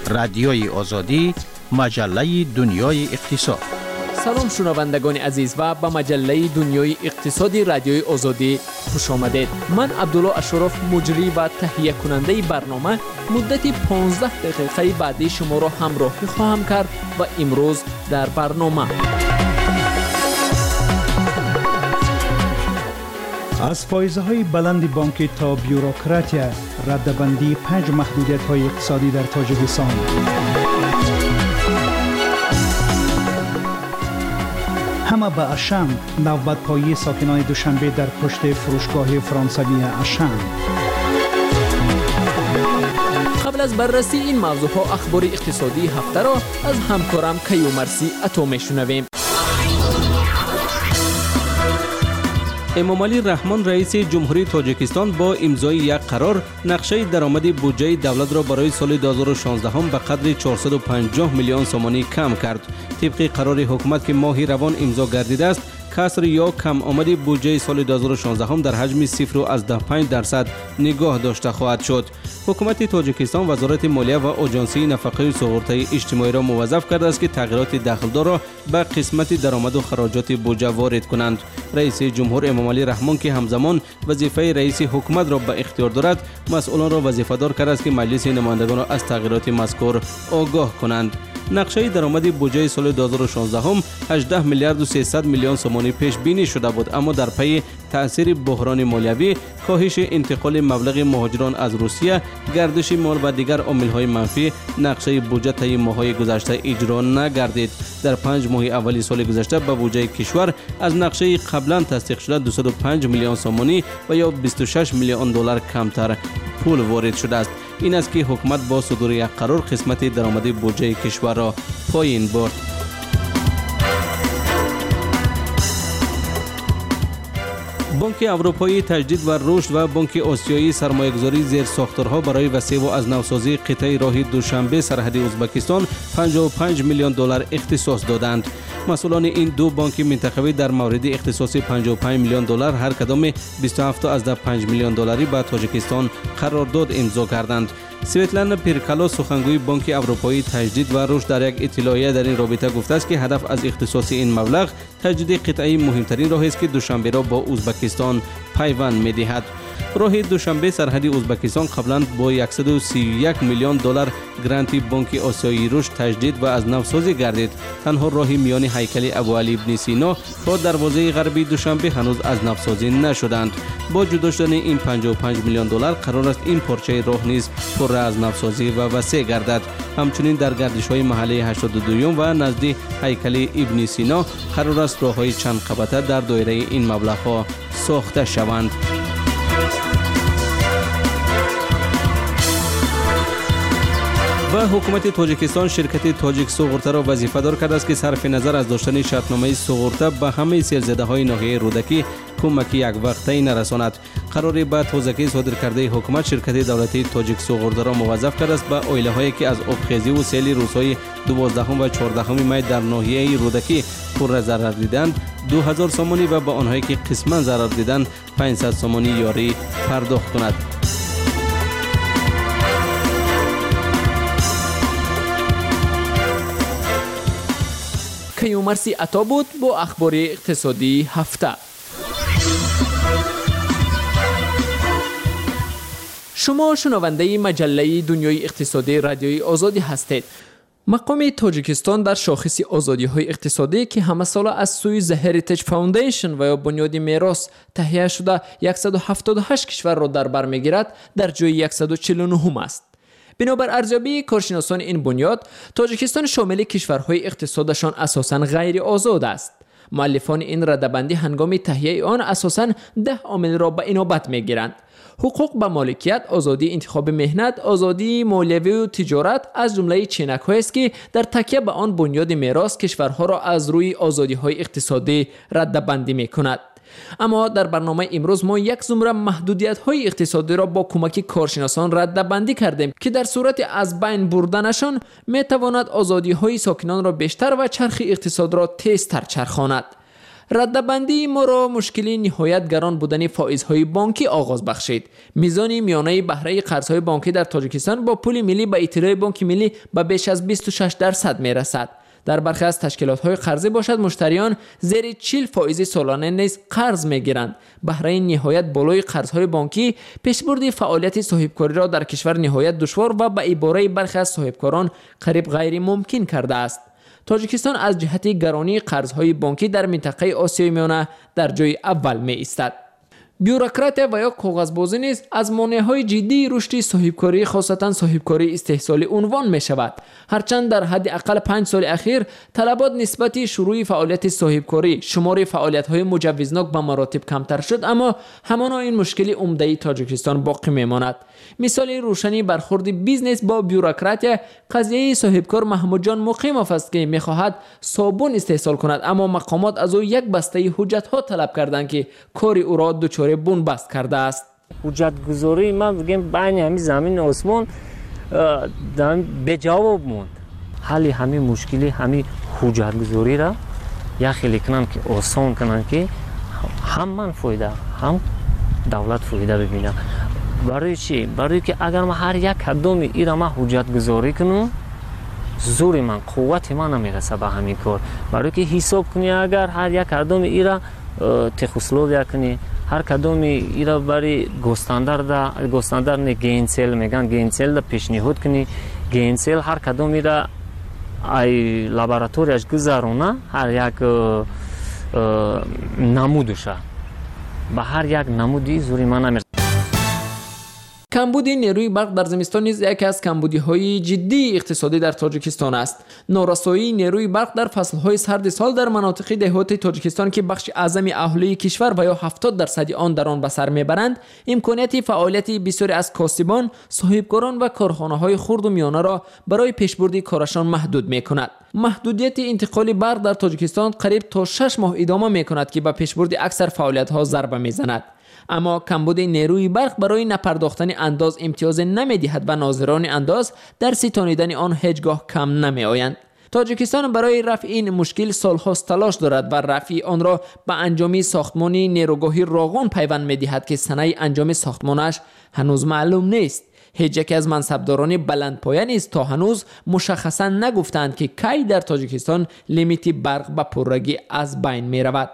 رادیوی آزادی، مجله دنیای اقتصاد. سلام شنوندگان عزیز و به مجله دنیای اقتصادی رادیوی آزادی خوش آمدید. من عبدالله اشرف مجری و تهیه کننده برنامه مدت 15 دقیقه بعدی شما را همراهی خواهم کرد و امروز در برنامه از فایزهای بلند بانک تا بیوروکراتیا، ردبندی 5 محدودیت‌های اقتصادی در تاجیکستان. همه به اشم، نوبت پایی ساکنان دوشنبه در پشت فروشگاه فرانسوی اشم. قبل از بررسی این موضوع ها اخبار اقتصادی هفته را از همکارم کیومرثی عطا میشنویم. امامعلی رحمان رئیس جمهوری تاجیکستان با امضای یک قرار نقشه درآمد بودجه دولت را برای سال 2016 به قدر 450 میلیون سومانی کم کرد. طبق قرار حکومت که ماه روان امضا گردیده است، کسر یا کم آمد بودجه سال 2016 در حجم 0.15% نگاه داشته خواهد شد. حکومت تاجیکستان وزارت مالیه و آژانسی نفقه سقراطی اجتماعی را موظف کرده است که تغییرات دخلدار را به قسمت درآمد و خراجات بودجه وارد کنند. رئیس جمهور امامعلی رحمان که همزمان وظیفه رئیس حکومت را به اختیار دارد، مسئولان را وظیفه دار کرده است که مجلس نمایندگان را از تغییرات مذکور آگاه کنند. نقشه درآمد بودجه سال 2016 18 میلیارد و 300 میلیون سومانی پیش بینی شده بود، اما در پی تأثیر بحران مالیوی، کاهش انتقال مبلغ مهاجران از روسیه، گردش مال و دیگر عامل‌های منفی، نقشه بودجه طی ماه‌های گذشته اجرا نگردید. در 5 ماه اولی سال گذشته به بودجه کشور از نقشه قبلا تصدیق شده 205 میلیون سومانی و یا 26 میلیون دلار کمتر پول وارد شده است. این است که حکومت با صدور یک قرار قسمت درآمد بودجه کشور را پایین برد. بانک اروپایی تجدید و رشد و بانک آسیایی سرمایه‌گذاری زیر ساختارها برای وسیع و از نوسازی قطعه راه دوشنبه سرحدی ازبکستان 55 میلیون دلار اختصاص دادند. مسئولان این دو بانک منطقوی در مورد اختصاص 55 میلیون دلار هر کدام 27 از 5 میلیون دلاری به تاجیکستان قرارداد امضا کردند. سویتلانا پیرکالا سخنگوی بانک اروپایی تجدید و رشد در یک اطلاعیه در این رابطه گفته است که هدف از اختصاص این مبلغ تجدید قطعه مهمترین راه است که دوشنبه را با ازبکستان پیوند می‌دهد. راه دوشنبه سرحدی ازبکستان قبلا با 131 میلیون دلار گرانت بانک آسیایی رشد تجدید و از نوسازی گردید. تنها راه میان هیکل ابوعلی ابن سینا تا دروازه غربی دوشنبه هنوز از نوسازی نشدند. با جدا شدن این 55 میلیون دلار قرار است این پارچه راه نیز پر از نوسازی و وسیع گردد. همچنین در گردش‌های محله 82 و نزدیک هیکل ابن سینا قرار است راه‌های چند قبطه در دایره این مبلغ‌ها ساخته شوند. و حکومت تاجیکستان شرکت تاجیک سوغورته را وظیفه دار کرده است که صرف نظر از داشتن شرطنامه سوغورته به همه سیل‌زده‌های ناحیه رودکی کمکی یک وقته نرساند. قرار به تازگی صادر کرده حکومت شرکت دولتی تاجیک سوغورته را موظف کرده است به عائله‌هایی که از آبخیزی و سیل روزهای 12 و 14 می در ناحیه رودکی پر ضرر دیدند 2000 سومانی و به آنهایی که قسما ضرر دیدند 500 سومانی یاری پرداخت کند. کیومرثی عطا بود با اخبار اقتصادی هفته. شما شنونده مجله دنیای اقتصادی رادیوی آزادی هستید. مقام تاجیکستان در شاخص آزادی‌های اقتصادی که همه ساله از سوی The Heritage Foundation و یا بنیاد میراث تهیه شده 178 کشور را در بر می‌گیرد، در جای 149 است. بنابر ارزیابی کارشناسان این بنیاد، تاجیکستان شامل کشورهای اقتصادشان اساساً غیر آزاد است. مؤلفان این رده‌بندی هنگام تهیه آن اساساً 10 عامل را به عنابت می‌گیرند: حقوق به مالکیت، آزادی انتخاب مهنت، آزادی مالیوی و تجارت از جمله چینک‌هایی است که در تکیه به آن بنیاد میراث کشورها را از روی آزادی‌های اقتصادی رده‌بندی می‌کند. اما در برنامه امروز ما یک زمره محدودیت‌های اقتصادی را با کمک کارشناسان رده‌بندی کردیم که در صورت از بین بردنشان می‌تواند آزادی‌های ساکنان را بیشتر و چرخ اقتصاد را تیزتر چرخاند. ردبندی ما را مشکلی نهایت گران بودن فائزهای بانکی آغاز بخشید. میزان میانه بهره قرضهای بانکی در تاجیکستان با پول ملی به اطلاع بانک ملی به بیش از 26% می رسد. در برخی از تشکیلات‌های قرضی باشد مشتریان زیر 40 فائز سالانه نیز قرض می‌گیرند. بهره نهایت بالای قرض‌های بانکی پیشبرد فعالیت صاحبکاری را در کشور نهایت دشوار و به عباره برخی از صاحبکاران قریب غیر ممکن کرده است. تاجیکستان از جهت گرانی قرض‌های بانکی در منطقه آسیای میانه در جای اول می‌ایستد. بیوروکرات و یا کاغذبازی نیز از مانع‌های جدی رشد صاحبکاری خاصتا صاحبکاری استحصالی عنوان می‌شود. هرچند در حد اقل 5 سال اخیر طلبات نسبت شروع فعالیت صاحبکاری شمار فعالیت‌های مجوزناک به مراتب کمتر شد، اما همانا این مشکل عمده تاجیکستان باقی می‌ماند. مثال روشنی برخورد بیزنس با بیوروکرات قضیه صاحبکار محمود جان مقیموف است که می‌خواهد صابون استحصال کند، اما مقامات از او یک بسته حجت‌ها طلب کردند که کار او را دچار بنبست کرده است. حجت گذاری من بگم بین همین زمین و آسمان به جواب موند. حل همین مشکلی همین حجت گذاری را یا خیلی کنن که آسان کنن که هم من فایده هم دولت فایده ببینه. برای چی؟ برای که اگر من هر یک قدم ای را من حجت گذاری کنم زور من قوت من نمیرسه به همین کار. برای که حساب کنی اگر هر یک قدم ای را تخصلو کنی هر کدوم ایرا برای گستاندار نه گینسل میگن گینسل دا پیشنهاد کنی گینسل هر کدوم ایرا ای لابراتوریش گذارونه هر یک نمودشه به هر یک نمودی زوری من نمیرسه. کمبود نیروی برق در زمستان نیز یکی از کمبودی‌های جدی اقتصادی در تاجیکستان است. نارسایی نیروی برق در فصل‌های سرد سال در مناطق دهاتی تاجیکستان که بخش اعظم اهالی کشور و یا 70% آن در آن به سر میبرند، امکانیت فعالیت بسیاری از کاسبان، صاحبکاران و کارخانه‌های خرد و میانه را برای پیشبرد کارشان محدود می‌کند. محدودیت انتقال برق در تاجیکستان قریب تا 6 ماه ادامه می‌کند که به پیشبرد اکثر فعالیت‌ها ضربه می‌زند. اما کمبود نیروی برق برای نپرداختن انداز امتیاز نمی‌دهد و ناظران انداز در ستانیدن آن هیچگاه کم نمی‌آیند. تاجیکستان برای رفع این مشکل سال‌هاست تلاش دارد و رفع آن را به انجام ساختمانی نیروگاهی راغون پیوند می‌دهد که سنه انجام ساختمانش هنوز معلوم نیست. هیچ یک از منصبداران بلندپایه نیز تا هنوز مشخصاً نگفتند که کی در تاجیکستان لیمیت برق به پررگی از بین می‌رود.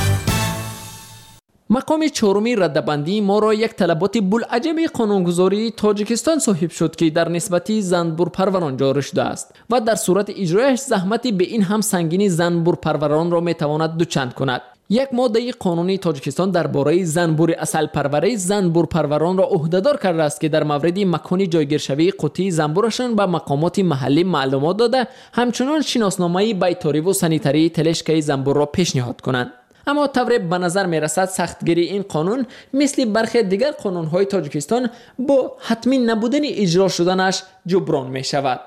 مقام چهارمی ردبندی ما را یک طلبات بوالعجب قانونگذاری تاجیکستان صاحب شد که در نسبت زنبور پروران جاری شده است و در صورت اجرایش زحمتی به این هم سنگینی زنبور پروران را میتواند دوچند کند. یک ماده قانونی تاجیکستان درباره زنبور اصل پروری زنبور پروران را عهدهدار کرده است که در مورد مکانی جایگیرشوی قطعی زنبورشان به مقامات محلی معلومات داده، همچنان شناسنامه بیطاری و سانیتری تلشکه زنبور را پیشنهاد کنند. اما طور به نظر می رسد سختگیری این قانون مثل برخی دیگر قانون‌های تاجیکستان با حتمی نبودن اجرا شدنش جبران می شود.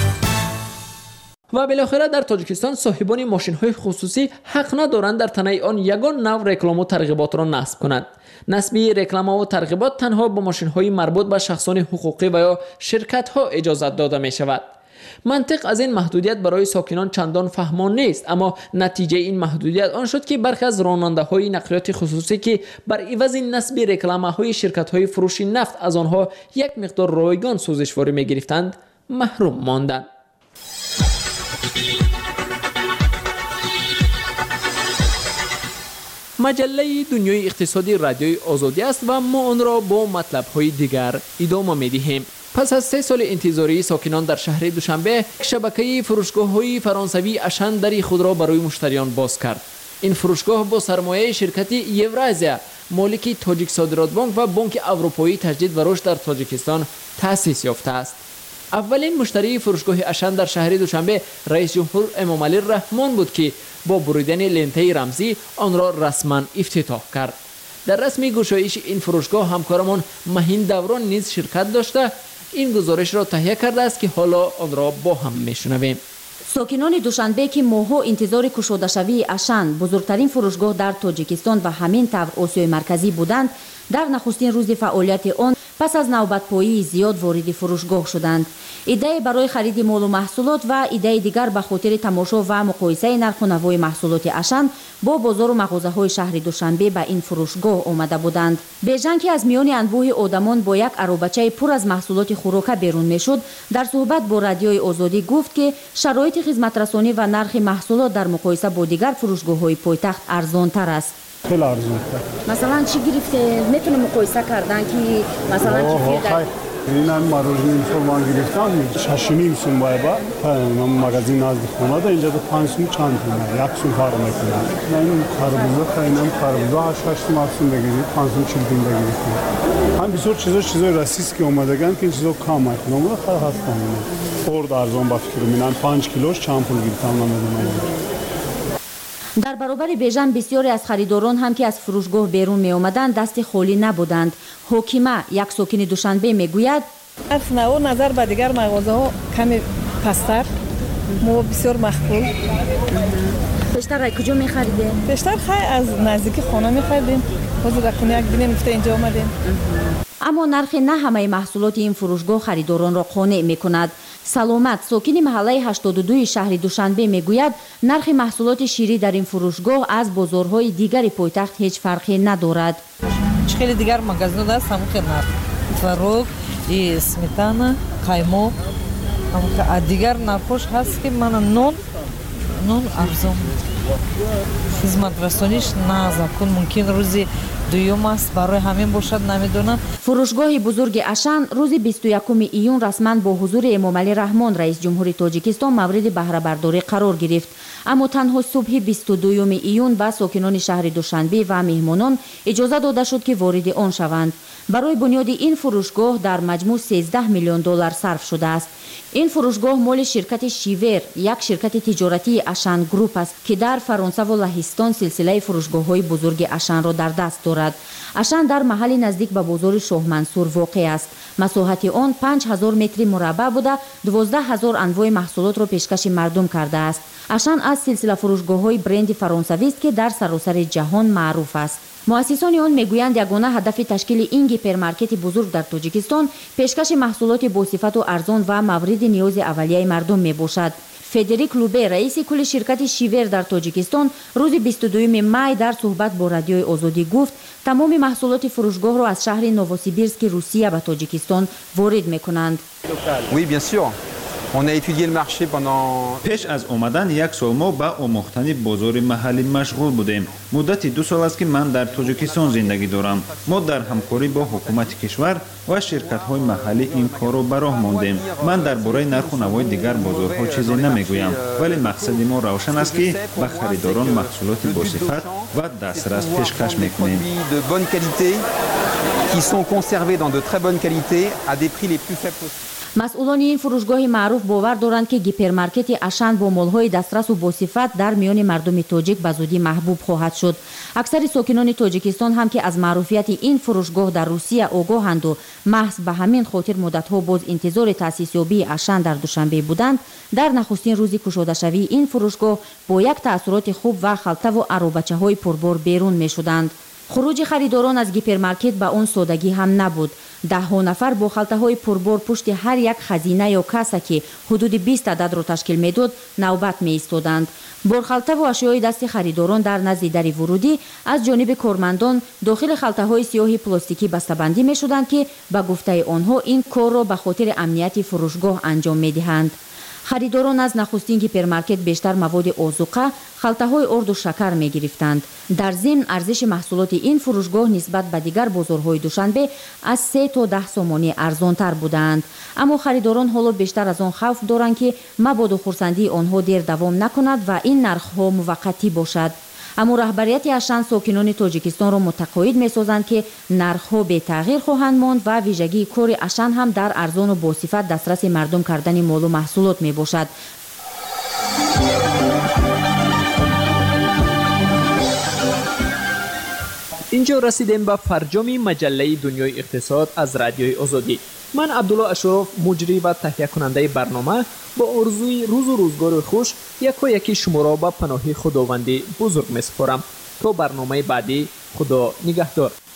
و بالاخره در تاجیکستان صاحبان ماشین‌های خصوصی حق ندارند در تنه آن یگان نوع رکلام و ترغیبات را نصب کنند. نصب رکلام و ترغیبات تنها با ماشین‌های مربوط به شخصان حقوقی و یا شرکت‌ها اجازه داده می شود. منطق از این محدودیت برای ساکنان چندان فهمان نیست، اما نتیجه این محدودیت آن شد که برخی از راننده‌های نقلیات خصوصی که بر عوض نصب رکلامه‌های شرکت‌های فروش نفت از آنها یک مقدار رایگان سوزشواری می‌گرفتند محروم ماندند. مجله دنیای اقتصادی رادیوی آزادی است و ما آن را با مطلب‌های دیگر ادامه می‌دهیم. پس از 3 سال انتظاری ساکنان در شهر دوشنبه شبکه فروشگاه‌های فرانسوی اشن دری خود را برای مشتریان باز کرد. این فروشگاه با سرمایه شرکت یورازیا مالک تاجیک صادرات بانک و بانک اروپایی تجدید و رشد در تاجیکستان تأسیس یافته است. اولین مشتری فروشگاه اشن در شهر دوشنبه رئیس جمهور امامعلی رحمان بود که با بریدن لنته رمزی آن را رسما افتتاح کرد. در رسمی گشایش این فروشگاه همکارمان مهین دوران نیز شرکت داشته این گزارش را تهیه کرده است که حالا آن را با هم میشنویم. ساکنان دوشنبه که ماه‌ها انتظار گشوده شوی اشن بزرگترین فروشگاه در تاجیکستان و همین طور آسیای مرکزی بودند، در نخستین روز فعالیت آن پس از نوبت‌پایی زیاد وارد فروشگاه شدند. ایده برای خرید مال و محصولات و ایده دیگر به خاطر تماشا و مقایسه نرخ و نوای محصولات اشن با بازار و مغازه‌های شهر دوشنبه به این فروشگاه آمده بودند. بیژن که از میان انبوه آدمان با یک عربچه پر از محصولات خوراک بیرون میشد، در صحبت با رادیوی آزادی گفت که شرایط خدمترسانی و نرخ محصولات در مقایسه با دیگر فروشگاه‌های پایتخت ارزان‌تر است. خیلی ارزان‌تر. مثلا چی گرفته میتونه مقایسه کردن که مثلا چی در اینم مارژین فرمان گرفتم 6.5 سوم باید من مغازه نزدیک خونه ده اینجا 5 سوم چند تومه 1 سوم فرق میکنه. من خربوزه خریدم خربوزه 8 سوم بگیرید 5 سوم 40 تومه بگیرید. هم بسیار چیزای رسیس که اومدگن که این چیزا کم میکنم و خیلی هستم. خورد ارزان با فکر می‌کنم 5 کیلوش چند پول گرفتم نمیدونم. در برابر بیژن بسیاری از خریداران هم که از فروشگاه بیرون می آمدند دست خالی نبودند. حکیمه یک ساکن دوشنبه می گوید او نظر به دیگر مغازه ها کمی پستر ما بسیار مخبول. بیشتر کجا می خریده؟ بیشتر از نزدیکی خانه می خریدیم. خود در کنه یک دینه نفته اینجا آمدیم. اما نرخ نه همه محصولات این فروشگاه خریداران را قانع می کند. سلامت ساکن محله 82 شهر دوشنبه می گوید نرخ محصولات شیری در این فروشگاه از بازارهای دیگر پایتخت هیچ فرقی ندارد. خیلی دیگر مغازه هست همون که نرخ تворог і сметана قیمه دیگر نرخش هست که من نون ارزان خدمت رسانیش نه زکون ممکن روزی دوم است برای همین باشد نمیدونم. فروشگاه بزرگ اشن روز 21 ایون رسما با حضور امام علی رحمان رئیس جمهور تاجیکستان مورد بهره برداری قرار گرفت. اما تنها صبح 22 ایون به ساکنان شهر دوشنبه و مهمانان اجازه داده شد که وارد آن شوند. برای بنیاد این فروشگاه در مجموع 13 میلیون دلار صرف شده است. این فروشگاه مال شرکت شیور، یک شرکت تجارتی اشن گروپ است که در فرانسه و لهستان سلسله فروشگاه‌های بزرگ اشن را در دست دارد. اشن در محل نزدیک به بازار شاه منصور واقع است. مساحت آن 5000 متر مربع بوده 12000 انواع محصولات را پیشکش مردم کرده است. اشن از سلسله فروشگاه‌های برند فرانسوی است که در سراسر جهان معروف است. مؤسسان آن میگویند یگانه هدف تشکیل این هیپرمارکت بزرگ در تاجیکستان پیشکش محصولات با صفت و ارزان و مورد نیاز اولیه مردم می باشد. فدریک لوبه رئیس کل شرکت شیور در تاجیکستان روز 22 می در صحبت با رادیوی آزادی گفت تمام محصولات فروشگاه را از شهر نووسیبیرسک روسیه به تاجیکستان وارد میکنند. پیش از آمدن یک سال ما به آموختن بازار محلی مشغول بودیم. مدت 2 سال است که من در تاجیکستان زندگی دارم. ما در همکاری با حکومت کشور و شرکت‌های محلی این کار را به راه ماندیم. من درباره نرخ و نوای دیگر بازارها چیزی نمیگویم، ولی مقصد ما روشن است که به خریداران محصولات با صفت و دسترس پیشکش می‌کنیم. مسئولان این فروشگاه معروف باور دارند که هیپرمارکت اشن با مال‌های دسترس و با صفت در میان مردم تاجیک به زودی محبوب خواهد شد. اکثر ساکنان تاجیکستان هم که از معروفیت این فروشگاه در روسیه آگاهند و محض به همین خاطر مدت‌ها باز انتظار تأسیس یابی اشن در دوشنبه بودند، در نخستین روز گشوده شوی این فروشگاه با یک تأثیرات خوب و خلطه و عروبچه‌های پربار بیرون می‌شدند. خروج خریداران از هیپرمارکت به اون سادگی هم نبود. 10 نفر با خلطه‌های پربار پشت هر یک خزینه یا کاسه که حدود 20 عدد را تشکیل می‌داد نوبت می‌ایستادند. بارخلطه و اشیای دست خریداران در نزد در ورودی از جانب کارمندان داخل خلطه‌های سیاه پلاستیکی بسته‌بندی می‌شدند که به گفته آنها این کار را به خاطر امنیت فروشگاه انجام می‌دهند. خریداران از نخستین هیپرمارکت بیشتر مواد آذوقه، خلطه‌های آرد و شکر می‌گرفتند. در ضمن ارزش محصولات این فروشگاه نسبت به دیگر بازارهای دوشنبه از 3 تا 10 سومانی ارزان‌تر بودند. اما خریداران حالا بیشتر از آن خوف دارند که مبادا خرسندی آنها دیر دوام نکند و این نرخ‌ها موقتی باشد. اما رهبریت اشن ساکنان تاجیکستان را متقاعد می‌سازند که نرخ‌ها به تغییر خواهند ماند و ویژگی کار اشن هم در ارزان و با صفت دسترس مردم کردن مال و محصولات میباشد. اینجا رسیدیم به فرجام مجله دنیای اقتصاد از رادیوی آزادی. من عبدالله اشرف مجری و تهیه کننده برنامه با آرزوی روز و روزگار خوش یکی شما را به پناه خداوند بزرگ می‌سپارم. تا برنامه بعدی خدا نگهدار.